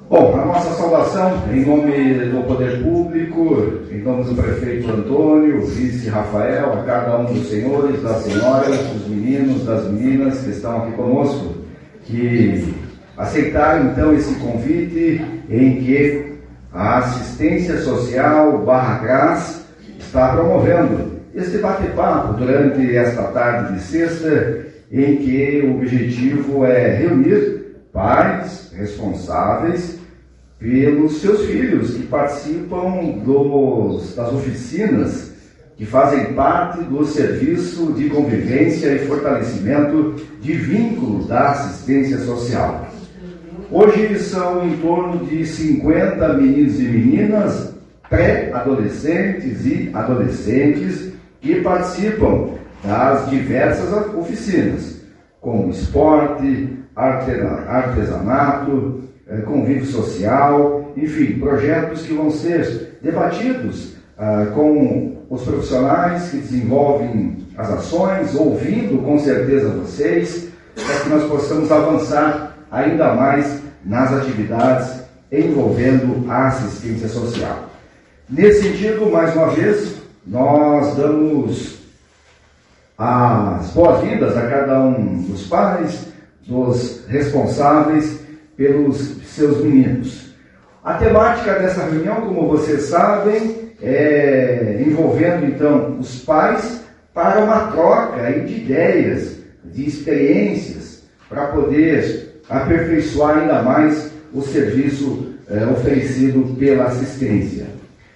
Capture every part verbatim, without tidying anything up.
Bom, a nossa saudação em nome do Poder Público, em nome do prefeito Antônio, o vice Rafael, a cada um dos senhores, das senhoras, dos meninos, das meninas que estão aqui conosco, que aceitaram então esse convite em que a assistência social Barra Graz está promovendo este bate-papo durante esta tarde de sexta, em que o objetivo é reunir pais responsáveis pelos seus filhos que participam dos, das oficinas que fazem parte do serviço de convivência e fortalecimento de vínculo da assistência social. Hoje são em torno de cinquenta meninos e meninas, pré-adolescentes e adolescentes que participam das diversas oficinas, como esporte, artesanato, convívio social, enfim, projetos que vão ser debatidos ah, com os profissionais que desenvolvem as ações, ouvindo com certeza vocês, para que nós possamos avançar ainda mais nas atividades envolvendo a assistência social. Nesse sentido, mais uma vez, nós damos as boas-vindas a cada um dos pais, dos responsáveis pelos seus meninos. A temática dessa reunião, como vocês sabem, é envolvendo então os pais para uma troca de ideias, de experiências, para poder aperfeiçoar ainda mais o serviço é, oferecido pela assistência.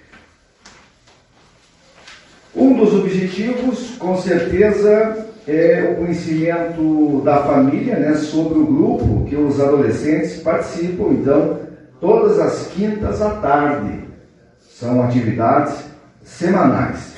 Um dos objetivos, com certeza, é o conhecimento da família, né, sobre o grupo que os adolescentes participam, então, todas as quintas à tarde. São atividades semanais.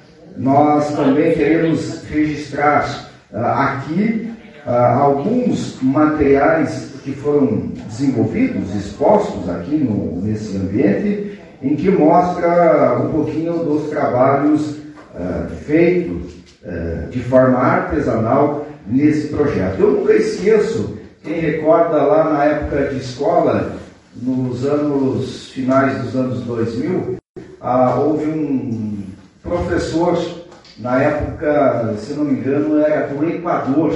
Nós também queremos registrar uh, aqui uh, alguns materiais que foram desenvolvidos, expostos aqui no, nesse ambiente, em que mostra um pouquinho dos trabalhos uh, feitos uh, de forma artesanal nesse projeto. Eu nunca esqueço, quem recorda lá na época de escola, nos anos finais dos anos dois mil, uh, houve um professor, na época, se não me engano, era do Equador,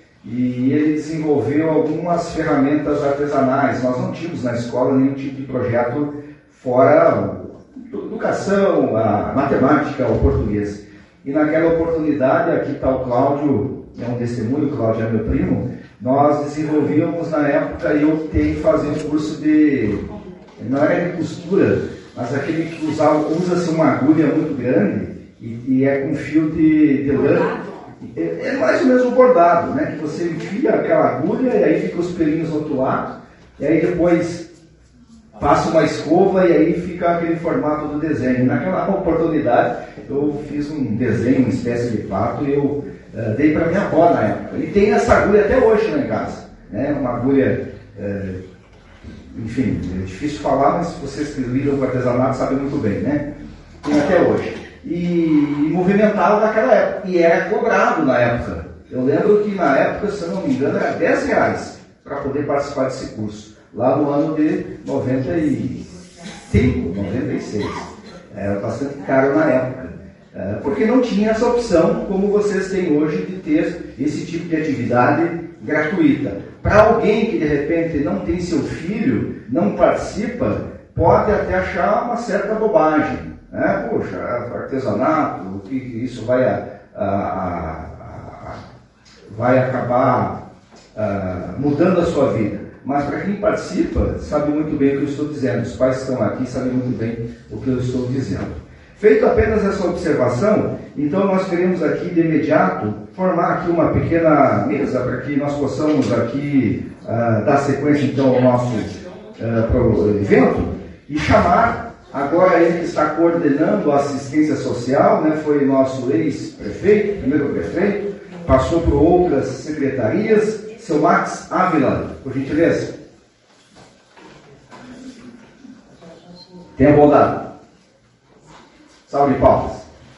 e ele desenvolveu algumas ferramentas artesanais. Nós não tínhamos na escola nenhum tipo de projeto fora a educação, a matemática, o português. E naquela oportunidade, aqui está o Cláudio, é um testemunho, o Cláudio é meu primo, nós desenvolvíamos na época, e eu optei em fazer um curso de, não era de costura, mas aquele que usava, usa-se uma agulha muito grande e, e é com fio de, de lã. É, é mais ou menos um bordado, né? Que você enfia aquela agulha e aí fica os pelinhos do outro lado, e aí depois passa uma escova e aí fica aquele formato do desenho. Naquela oportunidade eu fiz um desenho, uma espécie de pato, e eu uh, dei para minha avó na época. E tem essa agulha até hoje lá em casa, né? Uma agulha, uh, enfim, é difícil falar, mas vocês que lidam com artesanato sabem muito bem, né? Tem até hoje. E, e movimentado naquela época, e era cobrado na época. Eu lembro que na época, se eu não me engano, era dez reais para poder participar desse curso, lá no ano de noventa e cinco, noventa e seis. Era bastante caro na época, porque não tinha essa opção, como vocês têm hoje, de ter esse tipo de atividade gratuita. Para alguém que de repente não tem seu filho, não participa, pode até achar uma certa bobagem. É, poxa, artesanato, o que isso vai, a, a, a, a, vai acabar a, mudando a sua vida. Mas para quem participa, sabe muito bem o que eu estou dizendo. Os pais que estão aqui sabem muito bem o que eu estou dizendo. Feito apenas essa observação, então nós queremos aqui de imediato formar aqui uma pequena mesa para que nós possamos aqui uh, dar sequência então ao nosso uh, pro evento e chamar agora ele que está coordenando a assistência social, né, foi nosso ex-prefeito, primeiro prefeito, passou por outras secretarias, seu Max Ávila, por gentileza. Tenha bondade. Salve de palmas.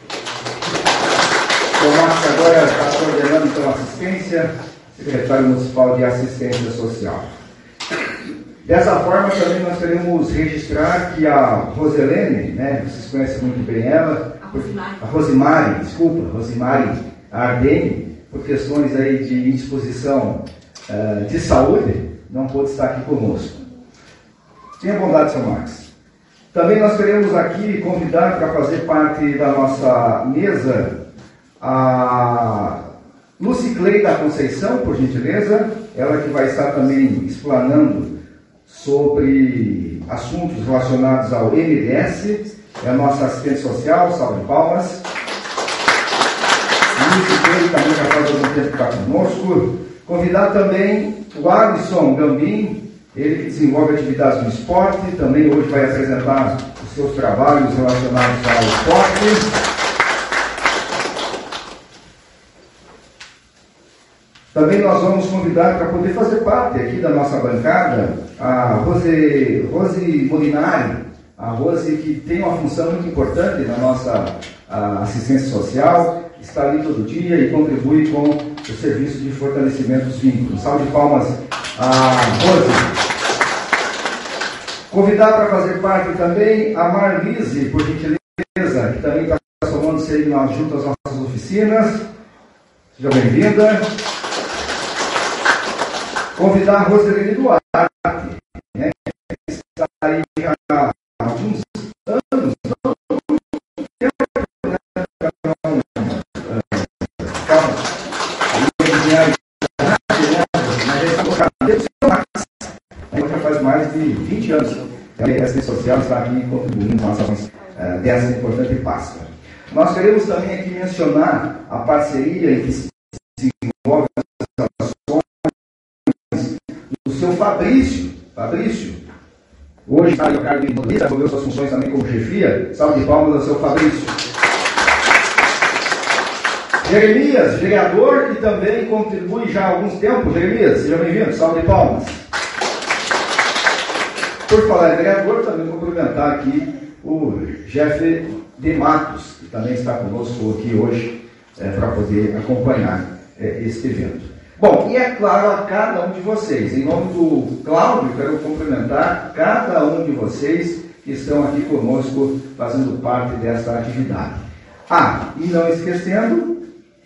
Seu Max agora está coordenando então a assistência, secretário municipal de assistência social. Dessa forma, também nós queremos registrar que a Roselene, né, vocês conhecem muito bem ela, a Rosimari, a Rosimari desculpa, Rosimari Ardeni, por questões aí de indisposição uh, de saúde, não pôde estar aqui conosco. Tenha bondade, seu Max. Também nós queremos aqui convidar para fazer parte da nossa mesa a Luciclei da Conceição, por gentileza, ela que vai estar também explanando sobre assuntos relacionados ao M D S, é a nossa assistente social, salve de palmas. Luciclei também já faz algum tempo que está conosco. Convidar também o Alisson Gambim, ele que desenvolve atividades no esporte, também hoje vai apresentar os seus trabalhos relacionados ao esporte. Também nós vamos convidar para poder fazer parte aqui da nossa bancada a Rose, Rose Molinari, a Rose que tem uma função muito importante na nossa assistência social, está ali todo dia e contribui com o serviço de fortalecimento dos vínculos. Salve de palmas a Rose. Convidar para fazer parte também a Marlise, por gentileza, que também está somando-se aí junto às nossas oficinas. Seja bem-vinda. Convidar a Roselene Duarte, né, que está aí há alguns anos, não muito tempo, né, mas já faz mais de vinte anos que a assistência social está aqui contribuindo com as ações uh, dessa importante pasta. Nós queremos também aqui mencionar a parceria em que se desenvolve as ações do seu Fabrício. Fabrício, hoje está no cargo de motorista, desenvolveu suas funções também como chefia. Salve de palmas ao seu Fabrício. Jeremias, vereador, que também contribui já há alguns tempos. Jeremias, seja bem-vindo, salve de palmas. Por falar em vereador, também vou cumprimentar aqui o Jeff de Matos, que também está conosco aqui hoje é, para poder acompanhar é, este evento. Bom, e é claro a cada um de vocês, em nome do Cláudio, quero cumprimentar cada um de vocês que estão aqui conosco fazendo parte desta atividade. Ah, e não esquecendo,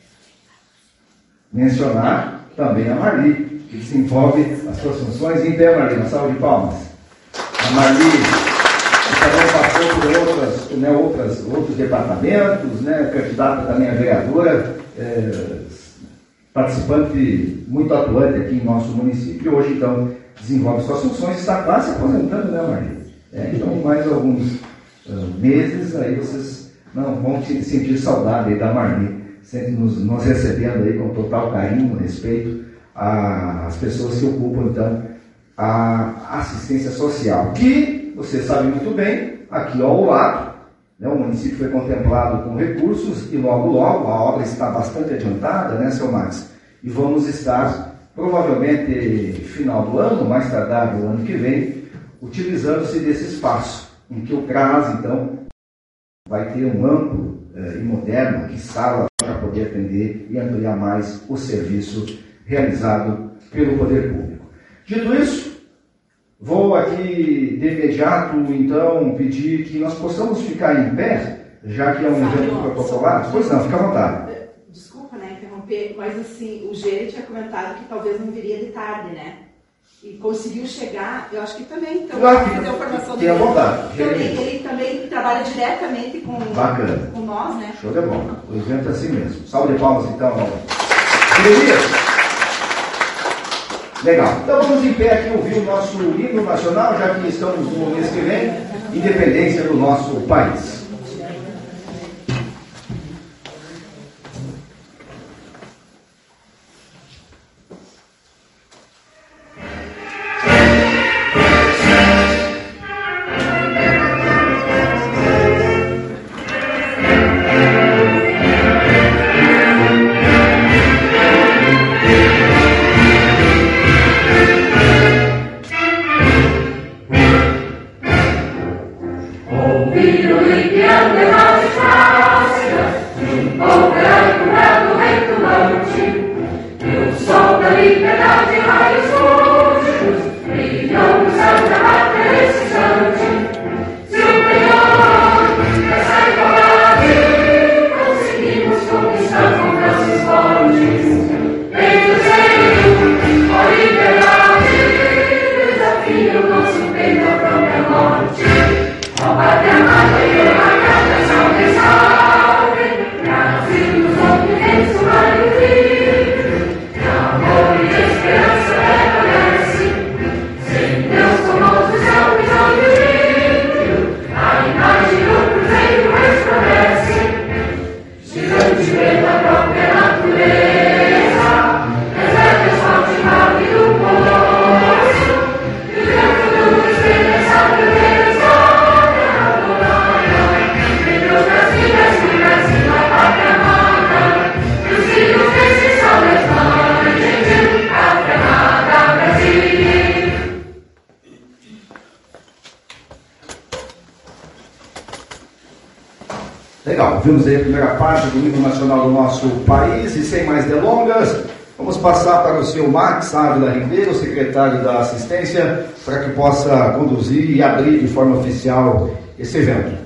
mencionar também a Marli, que desenvolve as suas funções. Em pé, Marli, uma salva de palmas. A Marli também passou por outras, né, outras, outros departamentos, né, candidata também a vereadora, é, participante muito atuante aqui em nosso município. E hoje, então, desenvolve suas funções, está quase se aposentando, né, Marli? É, então, mais alguns uh, meses, aí vocês não vão sentir saudade aí da Marli, sempre nos, nos recebendo aí com total carinho, respeito às pessoas que ocupam, então, a assistência social, que, você sabe muito bem, aqui ao lado, né, o município foi contemplado com recursos e logo, logo, a obra está bastante adiantada, né, seu Max? E vamos estar, provavelmente, final do ano, mais tardar do ano que vem, utilizando-se desse espaço, em que o CRAS, então, vai ter um amplo eh, e moderno que sala para poder atender e ampliar mais o serviço realizado pelo poder público. Dito isso, vou aqui de imediato, então, pedir que nós possamos ficar em pé, já que é um evento protocolar. Pois não, fica à vontade. Desculpa, né, interromper, mas assim, o Gê tinha comentado que talvez não viria de tarde, né? E conseguiu chegar, eu acho que também, então, claro, fazer a formação tem a vontade. Então, ele, ele também trabalha diretamente com, com nós, né? Show de bola. O evento é assim mesmo. Salve de palmas, então. Jeremias. Legal. Então vamos em pé aqui ouvir o nosso hino nacional, já que estamos no mês que vem, independência do nosso país. We Legal, vimos aí a primeira parte do hino nacional do nosso país e sem mais delongas, vamos passar para o senhor Max Ávila Ribeiro, secretário da Assistência, para que possa conduzir e abrir de forma oficial esse evento.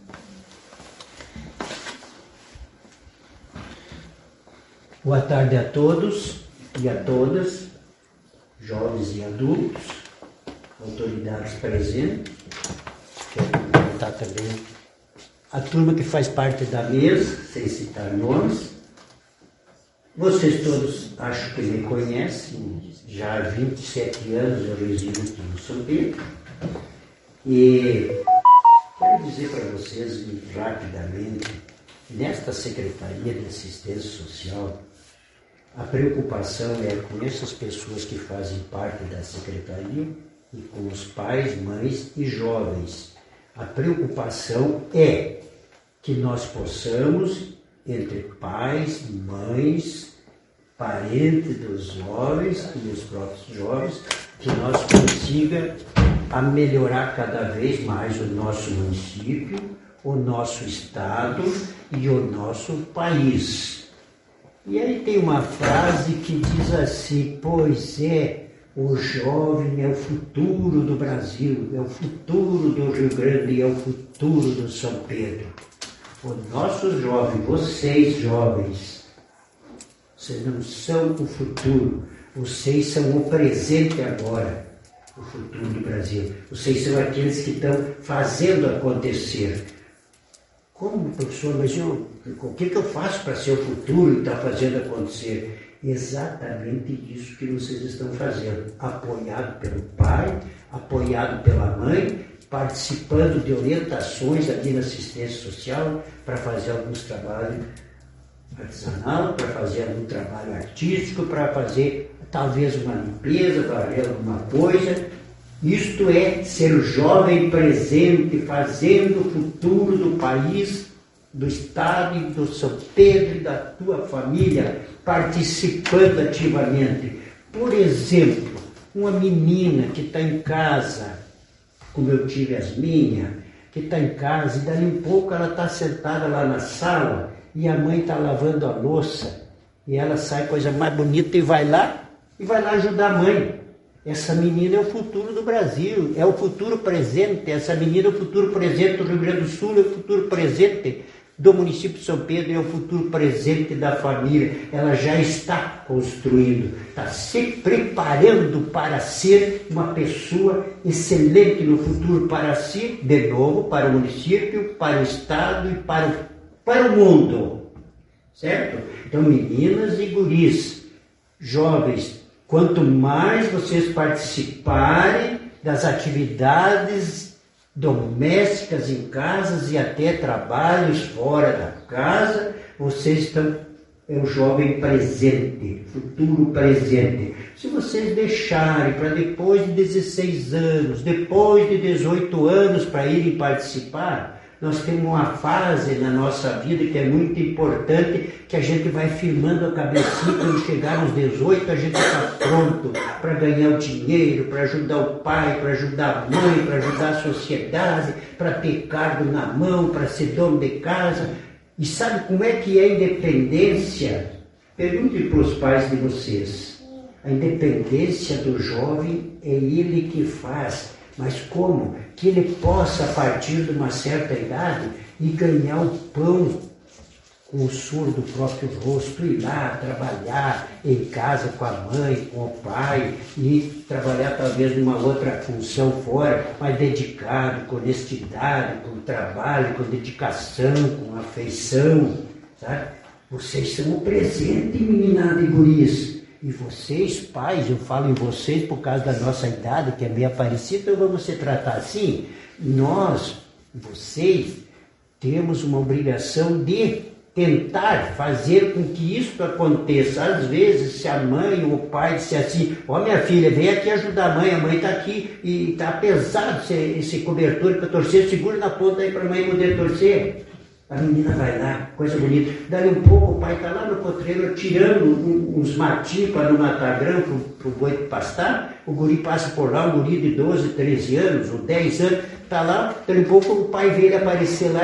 Boa tarde a todos e a todas, jovens e adultos, autoridades presentes. Quero cumprimentar também a turma que faz parte da mesa, sem citar nomes. Vocês todos acho que me conhecem, já há vinte e sete anos eu resido aqui no São Pedro. E quero dizer para vocês rapidamente, nesta Secretaria de Assistência Social, a preocupação é com essas pessoas que fazem parte da Secretaria e com os pais, mães e jovens. A preocupação é que nós possamos, entre pais, mães, parentes dos jovens e os próprios jovens, que nós consiga a melhorar cada vez mais o nosso município, o nosso estado e o nosso país. E aí tem uma frase que diz assim: pois é, o jovem é o futuro do Brasil, é o futuro do Rio Grande e é o futuro do São Pedro. O nosso jovem, vocês jovens, vocês não são o futuro, vocês são o presente agora, o futuro do Brasil. Vocês são aqueles que estão fazendo acontecer. Como, professor, mas eu, o que, que eu faço para ser o futuro e estar fazendo acontecer? Exatamente isso que vocês estão fazendo, apoiado pelo pai, apoiado pela mãe, participando de orientações aqui na assistência social para fazer alguns trabalhos artesanal, para fazer algum trabalho artístico, para fazer talvez uma limpeza, para ver alguma coisa. Isto é ser jovem presente, fazendo o futuro do país, do estado e do São Pedro e da tua família, participando ativamente. Por exemplo, uma menina que está em casa, como eu tive as minhas, que está em casa e dali um pouco ela está sentada lá na sala e a mãe está lavando a louça e ela sai coisa mais bonita e vai lá, e vai lá ajudar a mãe. Essa menina é o futuro do Brasil, é o futuro presente, essa menina é o futuro presente do Rio Grande do Sul, é o futuro presente do município de São Pedro, é o futuro presente da família. Ela já está construindo, está se preparando para ser uma pessoa excelente no futuro para si, de novo, para o município, para o estado e para o, para o mundo, certo? Então, meninas e guris, jovens, quanto mais vocês participarem das atividades domésticas em casas e até trabalhos fora da casa, vocês estão, é o jovem presente, futuro presente. Se vocês deixarem para depois de dezesseis anos, depois de dezoito anos para irem participar, nós temos uma fase na nossa vida que é muito importante, que a gente vai firmando a cabecinha. Quando chegar nos dezoito, a gente está pronto para ganhar o dinheiro, para ajudar o pai, para ajudar a mãe, para ajudar a sociedade, para ter cargo na mão, para ser dono de casa. E sabe como é que é a independência? Pergunte para os pais de vocês. A independência do jovem é ele que faz. Mas como? Que ele possa, a partir de uma certa idade, e ganhar o pão com o suor do próprio rosto, ir lá trabalhar em casa com a mãe, com o pai, e trabalhar talvez numa outra função fora, mas dedicado, com honestidade, com trabalho, com dedicação, com afeição, sabe? Vocês são o presente, meninada e guris. E vocês, pais, eu falo em vocês por causa da nossa idade, que é meio parecida, então vamos se tratar assim. Nós, vocês, temos uma obrigação de tentar fazer com que isso aconteça. Às vezes, se a mãe ou o pai disser assim: ó, oh, minha filha, vem aqui ajudar a mãe, a mãe está aqui e está pesado esse, esse cobertor para torcer, segura na ponta aí para a mãe poder torcer. A menina vai lá, coisa bonita. Dali um pouco o pai está lá no potreiro tirando um, uns matinhos para não matar grão para o boi pastar. O guri passa por lá, um guri de doze, treze anos, ou dez anos, está lá. Dali um pouco o pai vê ele aparecer lá e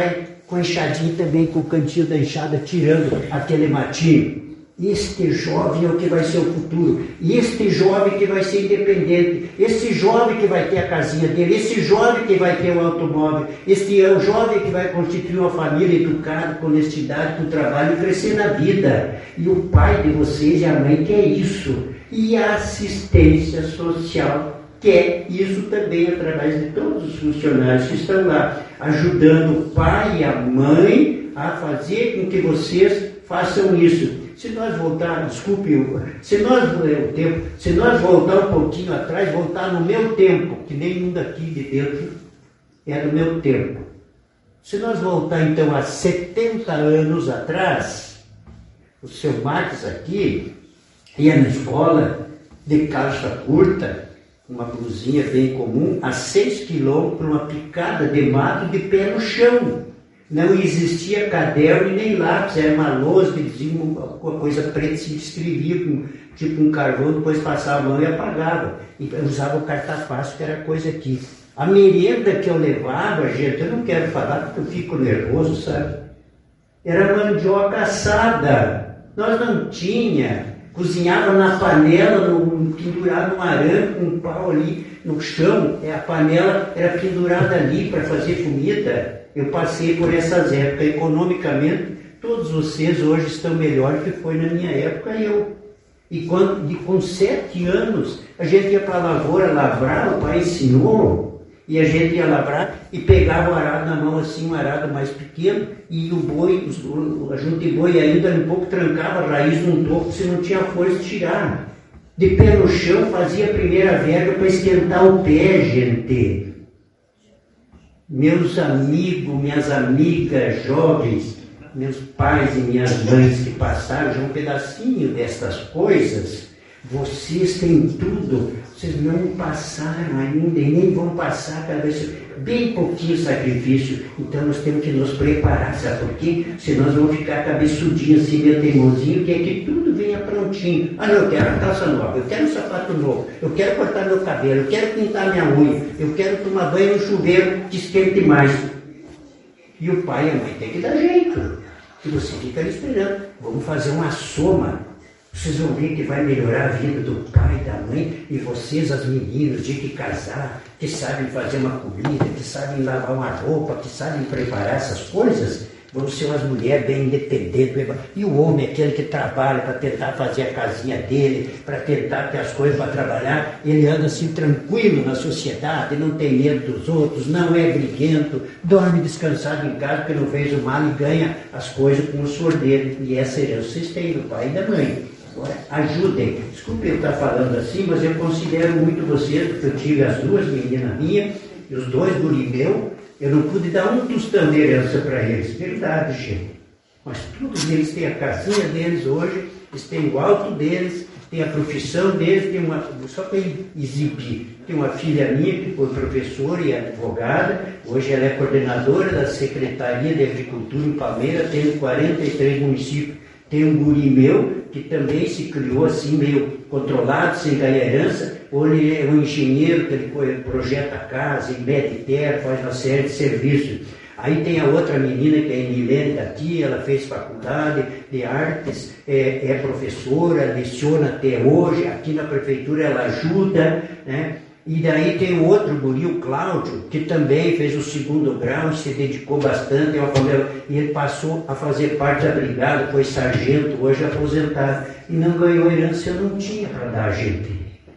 com a enxadinha também, com o cantinho da enxada, tirando aquele matinho. Este jovem é o que vai ser o futuro. E este jovem que vai ser independente. Esse jovem que vai ter a casinha dele. Esse jovem que vai ter o automóvel. Este é o jovem que vai constituir uma família educada, com honestidade, com trabalho e crescer na vida. E o pai de vocês e a mãe quer isso. E a assistência social quer isso também, através de todos os funcionários que estão lá, ajudando o pai e a mãe a fazer com que vocês façam isso. Se nós voltar, desculpe, se nós, o tempo, se nós voltar um pouquinho atrás, voltar no meu tempo, que nenhum daqui de dentro é do meu tempo. Se nós voltar então a setenta anos atrás, o seu Marcos aqui ia na escola de calça curta, uma blusinha bem comum, a seis quilômetros, uma picada de mato de pé no chão. Não existia caderno e nem lápis, era uma lousa que dizia uma coisa preta, se escrevia com tipo um carvão, depois passava a mão e apagava. E usava o cartafácio, que era coisa aqui. A merenda que eu levava, gente, eu não quero falar porque eu fico nervoso, sabe? Era mandioca assada. Nós não tinha. Cozinhava na panela, no, pendurado no arame, com um pau ali no chão. A panela era pendurada ali para fazer comida. Eu passei por essas épocas. Economicamente, todos vocês hoje estão melhor do que foi na minha época eu. E quando, de, com sete anos, a gente ia para a lavoura lavrar, o pai ensinou, e a gente ia lavrar e pegava o arado na mão assim, um arado mais pequeno, e o boi, os, a junta de boi ainda um pouco trancava a raiz num toco, se não tinha força de tirar. De pé no chão, fazia a primeira verga para esquentar o pé, gente. Meus amigos, minhas amigas jovens, meus pais e minhas mães que passaram já um pedacinho destas coisas, vocês têm tudo, vocês não passaram ainda e nem vão passar, cada vez bem pouquinho sacrifício. Então nós temos que nos preparar, sabe por quê? Senão nós vamos ficar cabeçudinhos assim, meio teimosinho, que é que tudo venha prontinho. Ah, não, eu quero a calça nova, eu quero um sapato novo, eu quero cortar meu cabelo, eu quero pintar minha unha, eu quero tomar banho no chuveiro que esquente mais. E o pai e a mãe tem que dar jeito. E você fica ali esperando. Vamos fazer uma soma. Vocês vão ver que vai melhorar a vida do pai e da mãe, e vocês, as meninas, de que casar, que sabem fazer uma comida, que sabem lavar uma roupa, que sabem preparar essas coisas, vão ser umas mulheres bem independentes. E o homem, aquele que trabalha para tentar fazer a casinha dele, para tentar ter as coisas para trabalhar, ele anda assim tranquilo na sociedade, não tem medo dos outros, não é briguento, dorme descansado em casa porque não fez o mal e ganha as coisas com o suor dele. E essa herança vocês têm do pai e da mãe. Agora, ajudem. Desculpe eu estar falando assim, mas eu considero muito vocês, porque eu tive as duas meninas minhas e os dois guri meu. Eu não pude dar um tostão de herança para eles. Verdade, gente. Mas todos eles têm a casinha deles hoje, eles têm o alto deles, têm a profissão deles, tem uma, só para exibir. Tem uma filha minha que foi professora e advogada, hoje ela é coordenadora da Secretaria de Agricultura em Palmeiras, tem quarenta e três municípios. Tem um guri meu que também se criou assim, meio controlado, sem ganhar herança. Hoje ele é um engenheiro, que ele projeta casa, ele mete terra, faz uma série de serviços. Aí tem a outra menina, que é a Milene daqui, ela fez faculdade de artes, é, é professora, leciona até hoje, aqui na prefeitura ela ajuda, né? E daí tem o outro guri, o Cláudio, que também fez o segundo grau, se dedicou bastante, e ele passou a fazer parte da brigada, foi sargento, hoje aposentado, e não ganhou herança, eu não tinha para dar a gente.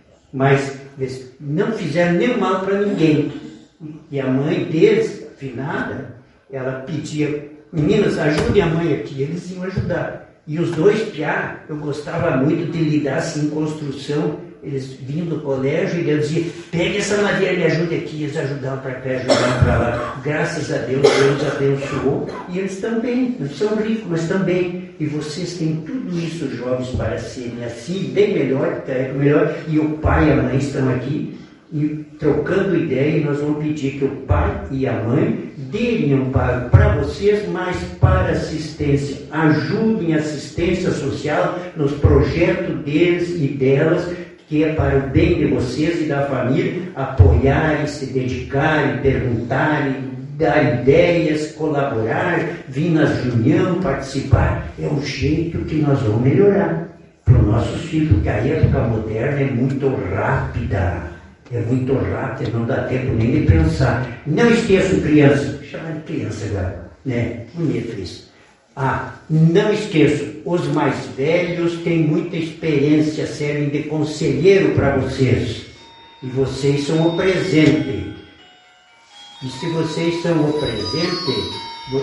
Mas eles não fizeram nenhum mal para ninguém. E a mãe deles, afinada, ela pedia, meninas, ajudem a mãe aqui, eles iam ajudar. E os dois piá, eu gostava muito de lidar assim em construção. Eles vinham do colégio e eu dizia, pegue essa madeira e me ajude aqui. Eles ajudavam para cá, ajudavam para lá. Graças a Deus, Deus abençoou. E eles também, não são ricos, mas também. E vocês têm tudo isso, jovens, para serem assim, bem melhor, melhor. E o pai e a mãe estão aqui. E trocando ideia, e nós vamos pedir que o pai e a mãe deem amparo para vocês, mas para assistência. Ajudem a assistência social nos projetos deles e delas, que é para o bem de vocês e da família, apoiarem, se dedicarem, perguntarem, dar ideias, colaborar, vir nas reuniões, participar. É o jeito que nós vamos melhorar para os nossos filhos, porque a época moderna é muito rápida, é muito rápida, não dá tempo nem de pensar. Não esqueçam criança, chama de criança agora, né? Bonito isso. Ah, não esqueçam, os mais velhos têm muita experiência, servem de conselheiro para vocês. E vocês são o presente. E se vocês são o presente, vo...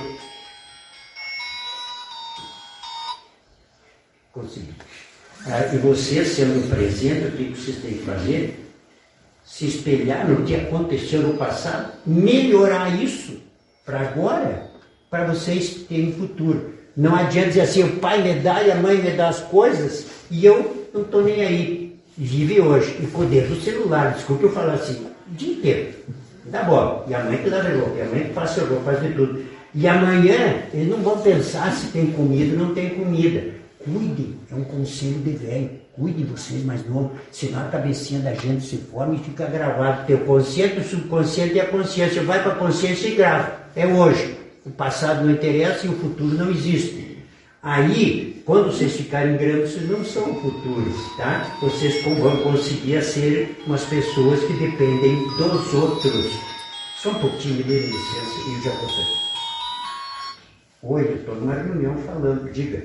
consegui. Ah, e vocês sendo o presente, o que vocês têm que fazer? Se espelhar no que aconteceu no passado, melhorar isso para agora, para vocês terem futuro. Não adianta dizer assim, o pai me dá e a mãe me dá as coisas e eu não estou nem aí. Vive hoje, e com o dedo do celular, desculpa eu falar assim, o dia inteiro. Dá bola. E a mãe que lava roupa, e a mãe que passa roupa, faz de tudo. E amanhã, eles não vão pensar se tem comida ou não tem comida. Cuide, é um conselho de velho. Cuide vocês mais novos, senão a cabecinha da gente se forma e fica gravado. Teu consciente, o subconsciente e a consciência. Vai para a consciência e grava. É hoje. O passado não interessa e o futuro não existe. Aí, quando vocês ficarem grandes, vocês não são futuros, tá? Vocês vão conseguir ser umas pessoas que dependem dos outros. Só um pouquinho, me dê licença e eu já vou sair. Oi, eu estou numa reunião falando, diga.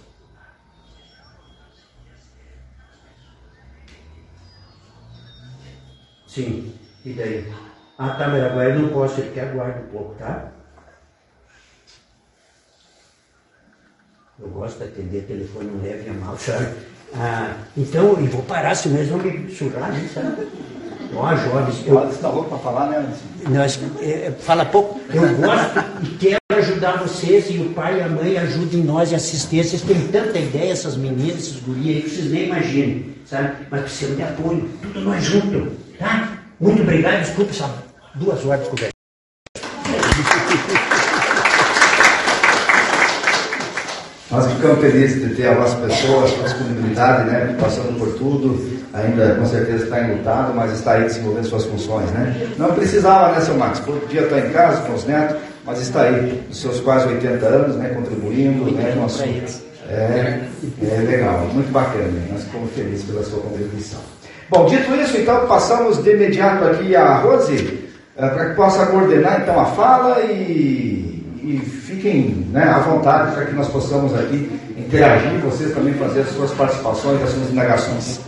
Sim, e daí? Ah, tá, mas agora eu não posso, ele quer aguardar um pouco, tá? Eu gosto de atender telefone, não leve a mal, sabe? Ah, então, eu vou parar, senão eles vão me surrar, né, sabe? Ó, jovens... Eu... Você está louco para falar, né? Nós, é, fala pouco. Eu gosto e quero ajudar vocês, e o pai e a mãe ajudem nós em assistência. Vocês têm tanta ideia, essas meninas, esses guris aí, que vocês nem imaginam, sabe? Mas precisam de apoio, tudo nós juntos, tá? Muito obrigado, desculpa, sabe? Duas horas de conversa. Nós ficamos felizes de ter a vossa pessoa, a sua disponibilidade, né? Passando por tudo, ainda com certeza está enlutado, mas está aí desenvolvendo suas funções, né? Não precisava, né, seu Max? Podia estar em casa com os netos, mas está aí, nos seus quase oitenta anos, né? Contribuindo, né? Nosso... É, é legal, muito bacana, né? Nós ficamos felizes pela sua contribuição. Bom, dito isso, então, passamos de imediato aqui a Rose, para que possa coordenar, então, a fala e... E fiquem, né, à vontade para que nós possamos aqui interagir, vocês também fazer as suas participações, as suas indagações.